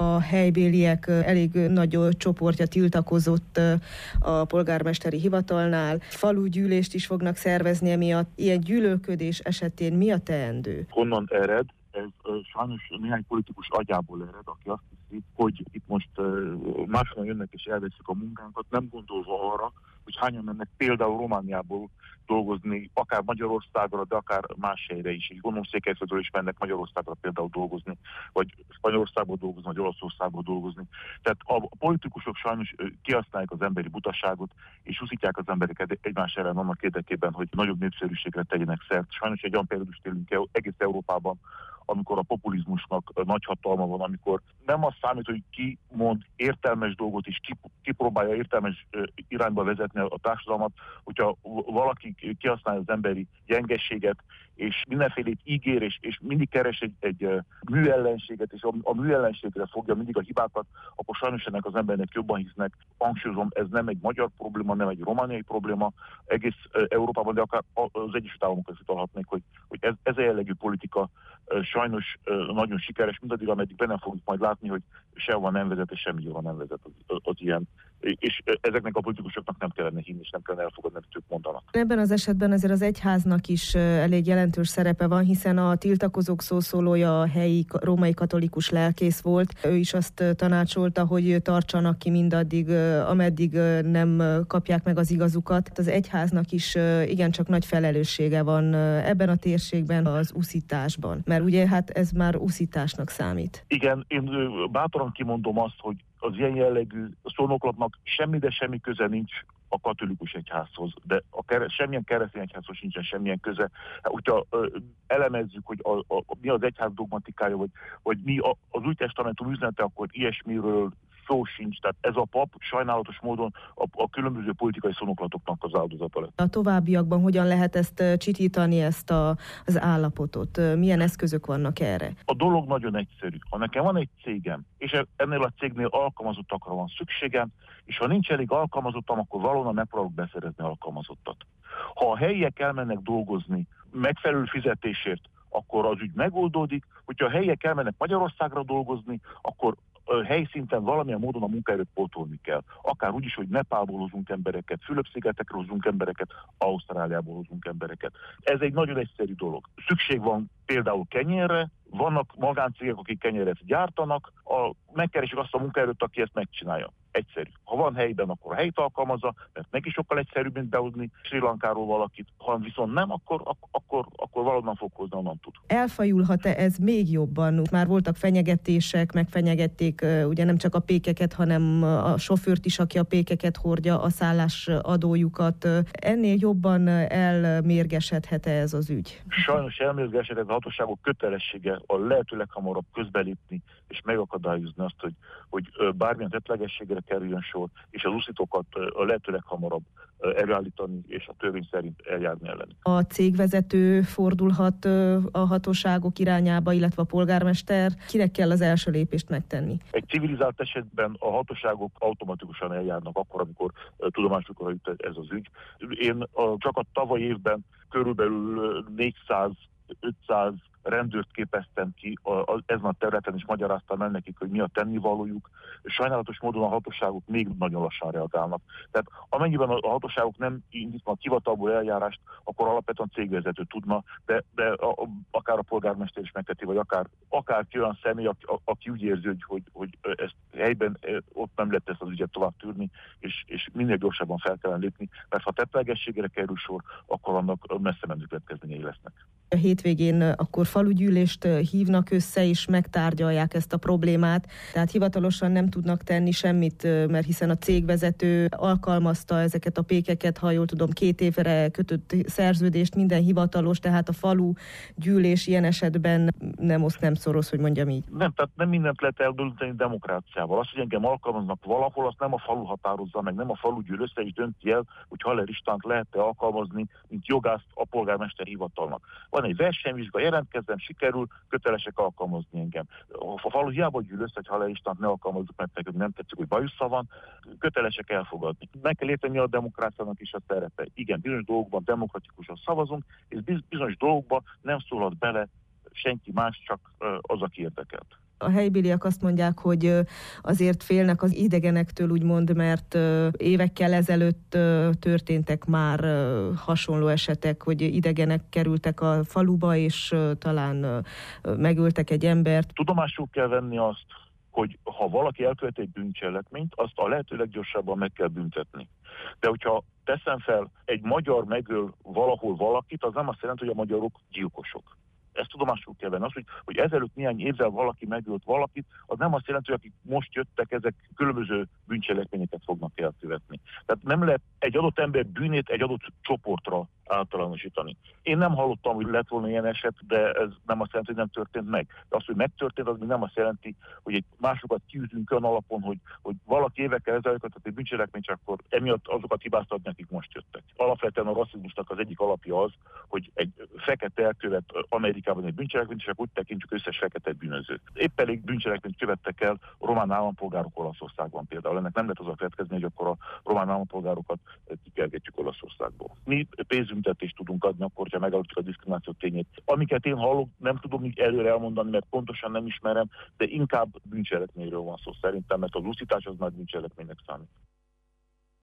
A helybéliek elég nagy csoportja tiltakozott a polgármesteri hivatalnál. Falugyűlést is fognak szervezni emiatt. Ilyen gyűlölködés esetén mi a teendő? Honnan ered? Ez sajnos néhány politikus agyából ered, aki azt hiszi, hogy itt most máshonnan jönnek és elveszik a munkánkat, nem gondolva arra, hogy hányan mennek például Romániából dolgozni, akár Magyarországra, de akár más helyre is. Így gondolom Székelyföldről is mennek Magyarországra például dolgozni, vagy Spanyolországból dolgozni, vagy Olaszországból dolgozni. Tehát a politikusok sajnos kihasználják az emberi butaságot, és úszítják az embereket egymás ellen annak érdekében, hogy nagyobb népszerűségre tegyenek szert. Sajnos egy olyan periódust élünk egész Európában, amikor a populizmusnak nagy hatalma van, amikor nem az számít, hogy ki mond értelmes dolgot, és ki próbálja értelmes irányba vezetni a társadalmat, hogyha valaki kihasználja az emberi gyengességet, és mindenfélét ígér, és mindig keres egy műellenséget, és a műellenségre fogja mindig a hibákat, akkor sajnos ennek az embernek jobban hisznek. Hangsúlyozom, ez nem egy magyar probléma, nem egy romániai probléma, egész Európában, de akár az Egyesült Államokon is találhatnék, hogy ez a jellegű politika sajnos nagyon sikeres, mindaddig, ameddig benne fogjuk majd látni, hogy sehova nem vezet, és semmilyen nem vezet az ilyen. És ezeknek a politikusoknak nem kellene hinni, és nem kellene elfogadni, amit ők mondanak. Ebben az esetben azért az egyháznak is elég jelentős szerepe van, hiszen a tiltakozók szószólója a helyi római katolikus lelkész volt. Ő is azt tanácsolta, hogy tartsanak ki mindaddig, ameddig nem kapják meg az igazukat. Az egyháznak is igencsak nagy felelőssége van ebben a térségben az uszításban, mert ugye hát ez már uszításnak számít. Igen, én bátran kimondom azt, hogy az ilyen jellegű szónoklatnak semmi, de semmi köze nincs a katolikus egyházhoz, de semmilyen keresztény egyházhoz sincsen semmilyen köze. Hogyha elemezzük, hogy mi az egyház dogmatikája, vagy mi az új testamentum üzenete, akkor ilyesmiről szó sincs. Tehát ez a pap sajnálatos módon a különböző politikai szónoklatoknak az áldozata lett. A továbbiakban hogyan lehet ezt csitítani, ezt az állapotot? Milyen eszközök vannak erre? A dolog nagyon egyszerű. Ha nekem van egy cégem, és ennél a cégnél alkalmazottakra van szükségem, és ha nincs elég alkalmazottam, akkor valóban megpróbálok beszerezni alkalmazottat. Ha a helyiek elmennek dolgozni megfelelő fizetésért, akkor az ügy megoldódik. Hogyha a helyiek elmennek Magyarországra dolgozni, akkor helyszinten valamilyen módon a munkaerőt pótolni kell. Akár úgy is, hogy Nepálból hozunk embereket, Fülöp-szigetekről hozunk embereket, Ausztráliából hozunk embereket. Ez egy nagyon egyszerű dolog. Szükség van például kenyérre, vannak magáncégek, akik kenyeret gyártanak, megkeresik azt a munkaerőt, aki ezt megcsinálja. Egyszerű. Ha van helyben, akkor a helyt alkalmazza, mert neki sokkal egyszerűbb, mint behozni Sri Lankáról valakit. Ha viszont nem, akkor valóban fog hozni, onnan tud. Elfajulhat-e ez még jobban? Már voltak fenyegetések, megfenyegették ugye nem csak a pékeket, hanem a sofőrt is, aki a pékeket hordja, a szállásadójukat. Ennél jobban elmérgesedhet-e ez az ügy? Sajnos elmérgesedhet, a hatóságok kötelessége a lehető leghamarabb közbelépni és megakadályozni azt, hogy bármilyen tettlegességre kerüljön sor, és az uszítókat a lehető leghamarabb előállítani, és a törvény szerint eljárni ellen. A cégvezető fordulhat a hatóságok irányába, illetve a polgármester. Kinek kell az első lépést megtenni? Egy civilizált esetben a hatóságok automatikusan eljárnak akkor, amikor tudomásukra jut ez az ügy. Én csak a tavaly évben körülbelül 400-500 rendőrt képeztem ki ezen a területen, és magyaráztam el nekik, hogy mi a tennivalójuk. Sajnálatos módon a hatóságok még nagyon lassan reagálnak. Tehát amennyiben a hatóságok nem indítanak hivatalból eljárást, akkor alapvetően cégvezető tudna, de akár a polgármester is megteti, vagy akár olyan személy, aki úgy érzi, hogy ezt helyben ott nem lehet ezt az ügyet tovább tűrni, és minél gyorsabban fel kellene lépni, mert ha tettlegességre kerül sor, akkor annak messze menő következményei lesznek. A hétvégén akkor falugyűlést hívnak össze, és megtárgyalják ezt a problémát. Tehát hivatalosan nem tudnak tenni semmit, mert hiszen a cégvezető alkalmazta ezeket a pékeket, ha jól tudom, 2 évre kötött szerződést, minden hivatalos, tehát a falugyűlés ilyen esetben nem oszt, nem szoros, hogy mondjam így. Nem, tehát nem mindent lehet eldönteni demokráciával. Azt, hogy engem alkalmaznak valahol, azt nem a falu határozza meg, nem a falugyűl össze is dönti el, hogy Haller Istvánt lehet-e alkalmazni, mint jogászt a polgármester hivatalnak. Van egy versenyvizsga, jelentkezzem, sikerül, kötelesek alkalmazni engem. A falu hiába gyűl össze, hogy Haller Istvánt ne alkalmazzuk, mert nekünk nem tetszik, hogy bajusza van, kötelesek elfogadni. Meg kell érteni a demokráciának is a szerepe. Igen, bizonyos dolgokban demokratikusan szavazunk, és bizonyos dolgokban nem szólhat bele senki más, csak az, aki érdekelt. A helybéliek azt mondják, hogy azért félnek az idegenektől, úgymond, mert évekkel ezelőtt történtek már hasonló esetek, hogy idegenek kerültek a faluba, és talán megöltek egy embert. Tudomásul kell venni azt, hogy ha valaki elkövet egy bűncselekményt, azt a lehető leggyorsabban meg kell büntetni. De hogyha teszem fel, egy magyar megöl valahol valakit, az nem azt jelenti, hogy a magyarok gyilkosok. Ezt tudomásul kell venni. Az, hogy ezelőtt néhány évvel valaki megölt valakit, az nem azt jelenti, hogy akik most jöttek, ezek különböző bűncselekményeket fognak elkövetni. Tehát nem lehet egy adott ember bűnét egy adott csoportra általánosítani. Én nem hallottam, hogy lett volna ilyen eset, de ez nem azt jelenti, hogy nem történt meg. De az, hogy megtörtént, az még nem azt jelenti, hogy egy másokat kiütünk olyan alapon, hogy valaki évekkel ezelőtt követett egy bűncselekményt, csak akkor emiatt azokat hibáztatni, akik most jöttek. Alapvetően a rasszizmusnak az egyik alapja az, hogy egy fekete elkövet Amerikában egy bűncselekményt, és akkor úgy tekintjük összes fekete bűnözőt. Épp elég bűncselekményt követtek el román állampolgárok Olaszországban például. Ennek nem lehet az a következni, hogy akkor a román állampolgárokat kikergetjük Olaszországból. Mi pénzbüntetést tudunk adni akkor, ha megállítjuk a diszkrimináció tényét. Amiket én hallok, nem tudom így előre elmondani, mert pontosan nem ismerem, de inkább bűncselekményről van szó szerintem, mert az úszítás az már bűncselekménynek számít.